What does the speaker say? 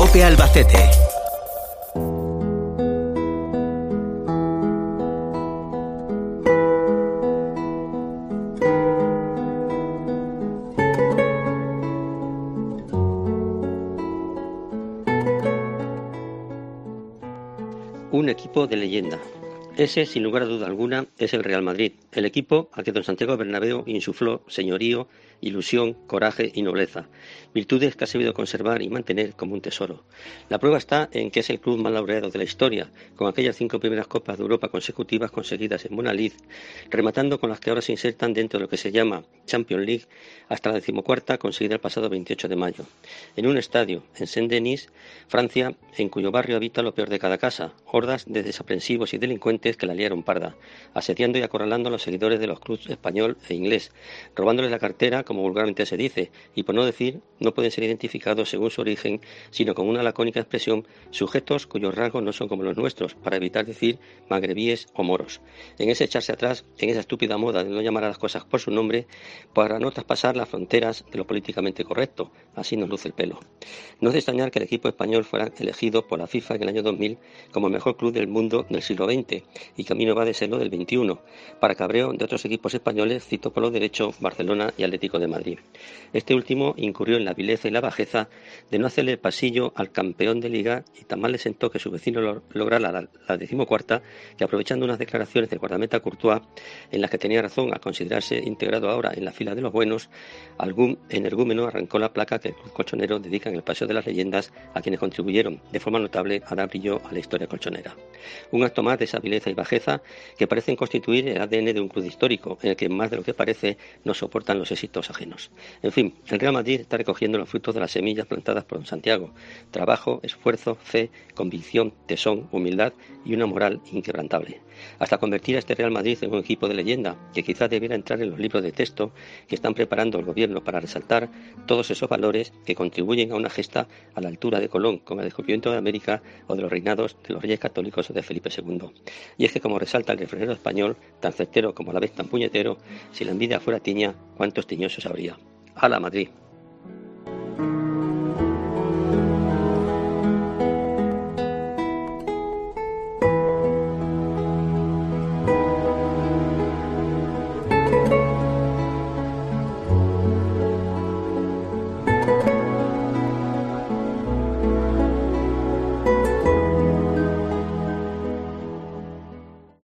COPE Albacete. Un equipo de leyenda. Ese, sin lugar a duda alguna, es el Real Madrid, el equipo al que don Santiago Bernabéu insufló señorío, ilusión, coraje y nobleza, virtudes que ha sabido conservar y mantener como un tesoro. La prueba está en que es el club más laureado de la historia, con aquellas 5 primeras Copas de Europa consecutivas conseguidas en buena lid, rematando con las que ahora se insertan dentro de lo que se llama Champions League, hasta la 14ª conseguida el pasado 28 de mayo. En un estadio, en Saint-Denis, Francia, en cuyo barrio habita lo peor de cada casa, hordas de desaprensivos y delincuentes que la liaron parda, asediando y acorralando a los seguidores de los clubes español e inglés, robándoles la cartera, como vulgarmente se dice, y por no decir, no pueden ser identificados según su origen, sino con una lacónica expresión, sujetos cuyos rasgos no son como los nuestros, para evitar decir magrebíes o moros. En ese echarse atrás, en esa estúpida moda de no llamar a las cosas por su nombre, para no traspasar las fronteras de lo políticamente correcto, así nos luce el pelo. No es de extrañar que el equipo español fuera elegido por la FIFA en el año 2000 como el mejor club del mundo del siglo XX, y camino va de serlo del XXI, para cabreo de otros equipos españoles, cito por lo derecho Barcelona y Atlético de Madrid. Este último incurrió en la vileza y la bajeza de no hacerle el pasillo al campeón de Liga, y tan mal le sentó que su vecino lograra la 14ª, que aprovechando unas declaraciones del guardameta Courtois, en las que tenía razón al considerarse integrado ahora en la fila de los buenos, algún energúmeno arrancó la placa que el club colchonero dedica en el Paseo de las Leyendas a quienes contribuyeron de forma notable a dar brillo a la historia colchonera. Un acto más de esa vileza y bajeza que parecen constituir el ADN de un club histórico, en el que más de lo que parece no soportan los éxitos ajenos. En fin, el Real Madrid está recogiendo los frutos de las semillas plantadas por don Santiago: trabajo, esfuerzo, fe, convicción, tesón, humildad y una moral inquebrantable, hasta convertir a este Real Madrid en un equipo de leyenda que quizás debiera entrar en los libros de texto que están preparando el gobierno para resaltar todos esos valores que contribuyen a una gesta a la altura de Colón, como el descubrimiento de América o de los reinados de los reyes católicos de Felipe II. Y es que, como resalta el refranero español, tan certero como a la vez tan puñetero, si la envidia fuera tiña, ¿cuántos tiñosos habría? ¡Hala, Madrid!